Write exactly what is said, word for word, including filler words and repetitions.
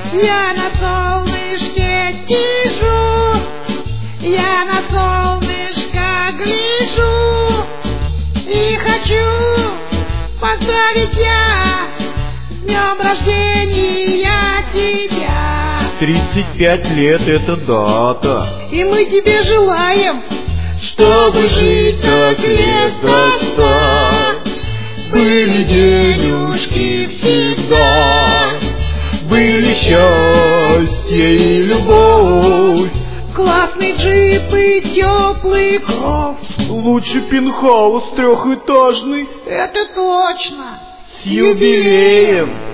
Я на солнышке сижу, я на солнышко гляжу и хочу поздравить я с днем рождения тебя. Тридцать пять лет — это дата, и мы тебе желаем, чтобы жить так лет до ста. Были денежки всегда, были счастье и любовь, классный джип и теплый кров. Лучше пентхаус трехэтажный. Это точно. С юбилеем!